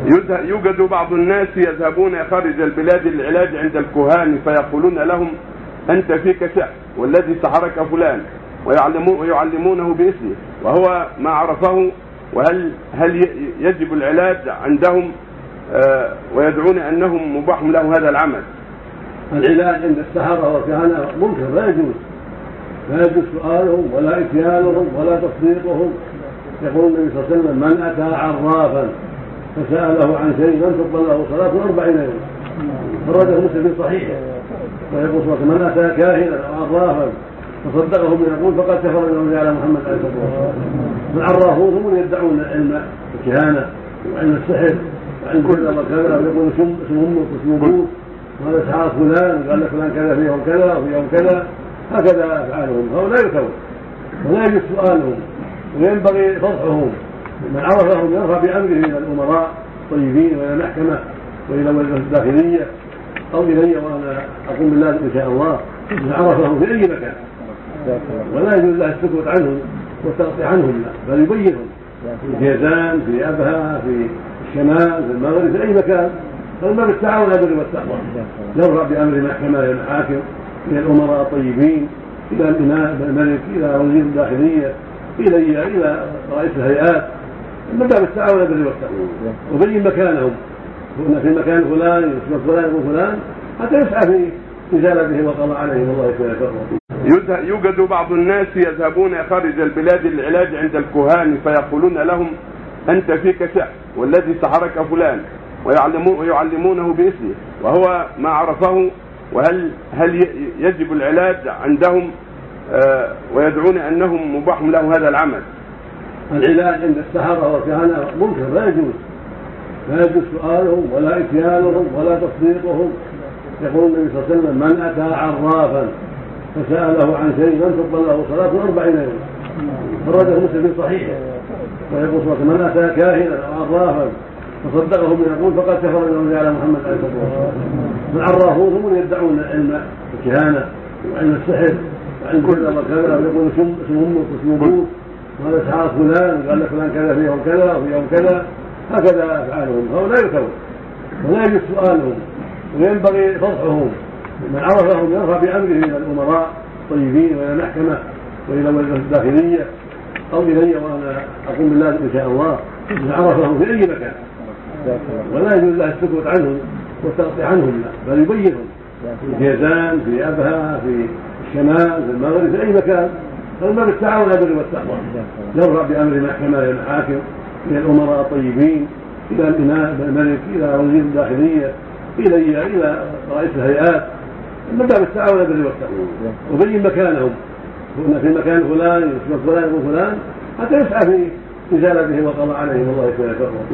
يوجد بعض الناس يذهبون خارج البلاد للعلاج عند الكهان فيقولون لهم أنت فيك سحر والذي سحرك فلان، ويعلمونه باسمه وهو ما عرفه. وهل يجب العلاج عندهم ويدعون أنهم مباح لهم هذا العمل؟ العلاج عند السحرة والكهنة منكر، لا يجوز سؤالهم ولا إتيانهم ولا تصديقهم. يقول النبي صلى الله عليه وسلم من أتى عرافا فسأله عن شيء لم تقبل له صلاة 40 يوم، خرجه مسلم في صحيحه. ويقول صلى الله عليه وسلم من أتى كاهنا أو عرافا فصدقه من يقول فقد كفر بما على محمد عليه الصلاة والسلام. العرافون هم من يدعون علم الكهانة وعلم السحر وعلم كذا وكذا، ويقول اسمهم اسمه وهذا سحر فلان، قال لك فلان كذا في يوم كذا وفي يوم كذا، هكذا أفعالهم. هؤلاء يكفرون ولا يجوز سؤالهم وينبغي فضحهم. من عرفهم يرفع بأمره إلى الأمراء الطيبين وإلى المحكمة وإلى وزارة الداخلية أو إلي، وأنا أقوم بالله إن شاء الله. من عرفهم في أي مكان ولا يجوز له السكوت عنهم والتغطي عنهم، بل يبينهم في جيزان، في أبها، في الشمال، في المغرب، في أي مكان. فما بالتعاون على البر والتقوى، يرفع بأمر المحكمة إلى المحاكم، إلى الأمراء الطيبين، إلى الملك، إلى وزير الداخلية، إلى رئيس الهيئات، من باب التعاون على البر والتقوى، وبين مكانهم. كنا في مكان فلان يسمى فلان وفلان حتى يسعى في إزالته والقضاء عليه، والله يكفر. يوجد بعض الناس يذهبون خارج البلاد للعلاج عند الكهان فيقولون لهم أنت فيك سحر والذي سحرك فلان، ويعلمونه باسمه وهو ما عرفه. وهل يجب العلاج عندهم ويدعون أنهم مباح لهم هذا العمل؟ العلاج عند السحرة والكهنة منكر، لا يجوز سؤالهم ولا إتيانهم ولا تصديقهم. يقول النبي صلى الله عليه وسلم من أتى عرافا فسأله عن شيء لم تقبل له صلاة 40 يوم، خرجه مسلم في صحيحه. ويقول صلى الله عليه وسلم من أتى كاهنا أو عرافا فصدقه من يقول فقد كفر بما على محمد عليه الصلاة والسلام. العرافون هم من يدعون علم الكهانة وعلم السحر وعلم كذا وكذا، ويقول اسمهم اسمه وهذا سحر فلان، قال لك فلان كذا في يوم كذا وفي يوم كذا، هكذا أفعالهم. هؤلاء يكفرون ولا يجوز سؤالهم وينبغي فضحهم. من عرفهم يرفع بأمره إلى الأمراء الطيبين وإلى المحكمة وإلى وزارة الداخلية أو إلي، وأنا أقوم بالله إن شاء الله. من عرفهم في أي مكان ولا يجوز له السكوت عنهم والتغطي عنهم، بل يبينهم في جيزان، في أبها، في الشمال، في المغرب، في أي مكان. فما بالتعاون على البر والتقوى، يرفع بأمر المحكمة إلى المحاكم، إلى الأمراء الطيبين، إلى الملك، إلى وزير الداخلية، إلى رئيس الهيئات، من باب التعاون على البر والتقوى، وبين مكانهم. كنا في مكان فلان يسمى فلان وفلان حتى يسعى في إزالته والقضاء عليه، والله يكفر.